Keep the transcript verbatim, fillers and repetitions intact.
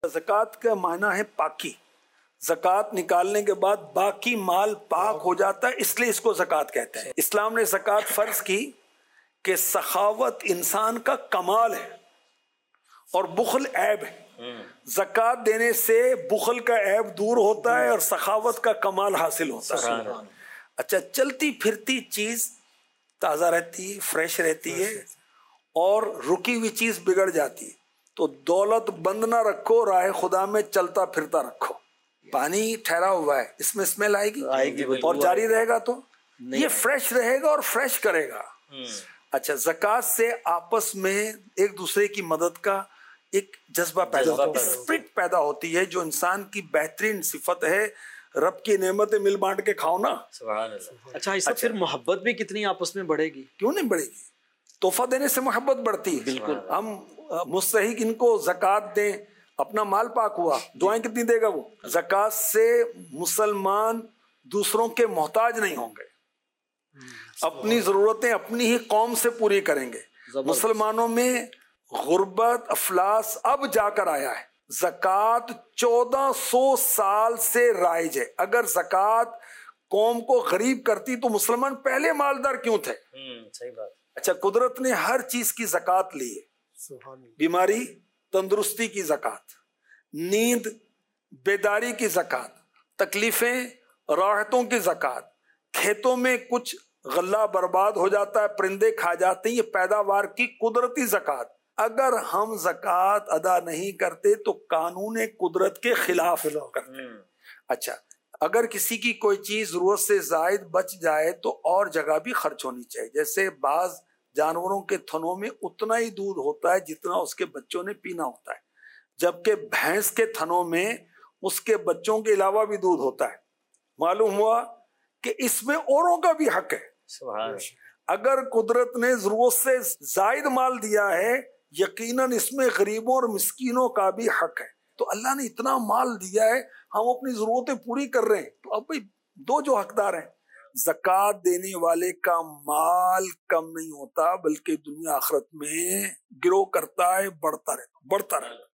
ज़कात का माना है पाकी। ज़कात निकालने के बाद बाकी माल पाक हो जाता है, इसलिए इसको ज़कात कहते हैं। इस्लाम ने ज़कात फर्ज की कि सखावत इंसान का कमाल है और बुखल ऐब है। ज़कात देने से बुखल का ऐब दूर होता है और सखावत का कमाल हासिल होता है। अच्छा, चलती फिरती चीज ताज़ा रहती है, फ्रेश रहती है, और रुकी हुई चीज बिगड़ जाती है। तो दौलत बंद ना रखो, राह खुदा में चलता फिरता रखो। पानी ठहरा हुआ है, इसमें स्मेल आएगी, आएगी और जारी रहेगा तो ये फ्रेश रहेगा और फ्रेश करेगा। अच्छा, ज़कात से आपस में एक दूसरे की मदद का एक जज्बा पैदा होता है, स्पिरिट पैदा होती है, जो इंसान की बेहतरीन सिफत है। रब की नेमतें मिल बांट के खाओ ना। अच्छा, इससे फिर मोहब्बत भी कितनी आपस में बढ़ेगी? क्यों नहीं बढ़ेगी? तोहफा देने से मोहब्बत बढ़ती है। बिल्कुल। हम मुस्तहिक इनको ज़कात दें, अपना माल पाक हुआ, दुआएं कितनी देगा वो? ज़कात से मुसलमान दूसरों के मोहताज नहीं होंगे, अपनी जरूरतें अपनी ही कौम से पूरी करेंगे। मुसलमानों में गुर्बत अफलास अब जाकर आया है। ज़कात चौदह सौ साल से राइज है। अगर ज़कात कौम को गरीब करती तो मुसलमान पहले मालदार क्यों थे? सही बात। अच्छा, कुदरत ने हर चीज की ज़कात ली है। बीमारी तंदुरुस्ती की ज़कात, नींद बेदारी की ज़कात, तकलीफें राहतों की ज़कात, खेतों में कुछ गल्ला बर्बाद हो जाता है, परिंदे खा जाते हैं, ये पैदावार की कुदरती ज़कात। अगर हम ज़कात अदा नहीं करते तो कानून कुदरत के खिलाफ करते हैं। अच्छा, अगर किसी की कोई चीज जरूरत से जायद बच जाए तो और जगह भी खर्च होनी चाहिए। जैसे बाज जानवरों के थनों में उतना ही दूध होता है जितना उसके बच्चों ने पीना होता है, जबकि भैंस के थनों में उसके बच्चों के अलावा भी दूध होता है। मालूम हुआ कि इसमें औरों का भी हक है। अगर कुदरत ने जरूरत से जायद माल दिया है, यकीनन इसमें गरीबों और मिस्कीनों का भी हक है। तो अल्लाह ने इतना माल दिया है, हम अपनी जरूरतें पूरी कर रहे हैं, तो अब भाई दो जो हकदार हैं। ज़कात देने वाले का माल कम नहीं होता, बल्कि दुनिया आखिरत में ग्रो करता है, बढ़ता रहता बढ़ता रहता